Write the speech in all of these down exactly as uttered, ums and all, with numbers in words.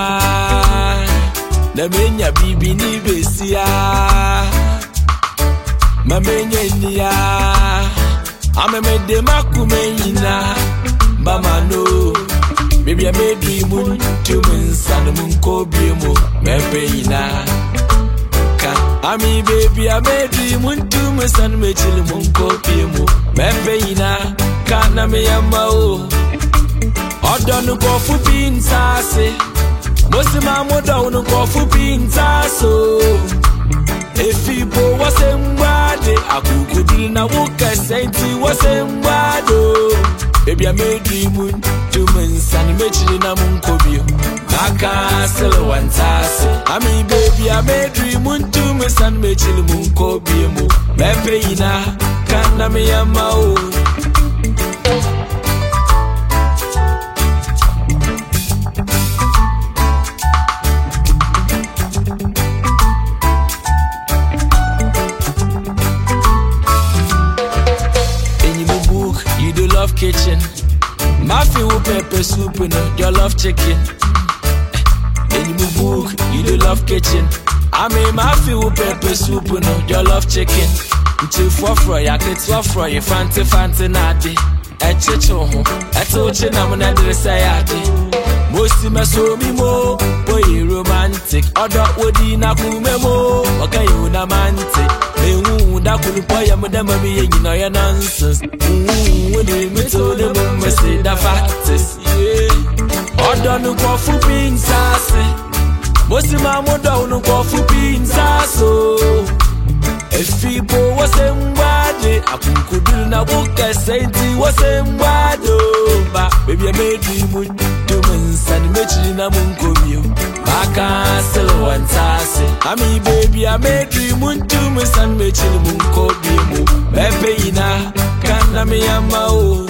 na menya bibi ni besia mamenya nia ameme de makumenya mama no baby I made dream to me san mun ko biemo mepeyina ka ami baby I made dream to me san me chili mun ko biemo mepeyina ka na me yama o odonu ko fu pinsase Mosima modo go fu pintaso Efibo wasembade akukudiri na wuka senti wasembado Baby I made dream to mensani mechili na munkobio Maka selo wantase Ami baby I made dream to mensani mechili munkobio mo Mepe ina kana me yama o Love kitchen, muffin with pepper soup, you know, your love chicken. In your book, you do love kitchen. I mean, muffin with pepper soup, you know, your love chicken. Until for fry, I get to fry, you fancy fancy natty. A chicho, a touch, I'm an address. I had it. Most of my soul, me more, boy, romantic. Other would in a kumemo, okay, you namantic. That could boy, I'm a dummy, you know your nonsense. When you told them, I say the fact is, yeah. Or don't go for being sassy. Most of my mother don't go for being sassy. If people was in body, I could do na book a saint, was in body. But baby, I made dream to and mention a munko. I can't sell one tassy. I mean, baby, I made dream to me, and mention a munko. Pepe ina, can I me a mao?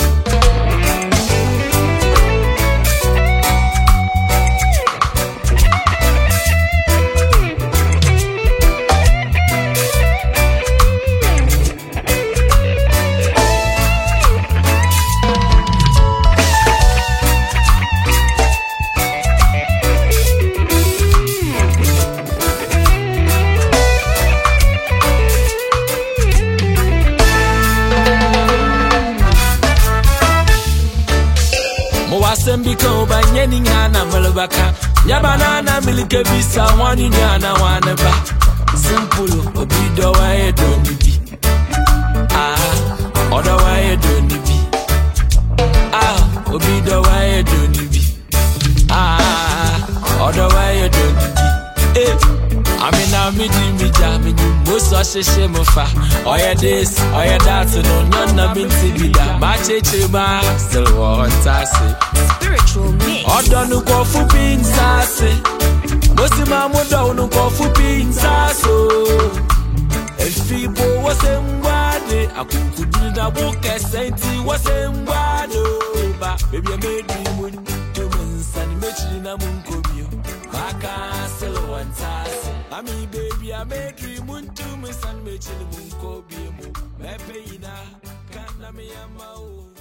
Wasembiko banyeni ngana malabaka Yabanana milike visa wani nyana waneba Simple obido wa edo nibi Ah, oda wa edo nibi Ah, obido wa edo nibi Ah, oda wa edo nibi Eh, amina midi mija mini Muso sheshe mufa Oya this, oya that No nyona minti bida Macheche ma Still wantasi Spiritual mix. Odonu go fu pinsase Mosima modo no go fu pinsaso Efibo wasembade akukudiri na boke senti wasembado Ba baby I made dream to mensani mechili na munkobio Maka selo wantase Ami baby I made dream to mensani mechili munkobio Mepe ina kana me yama o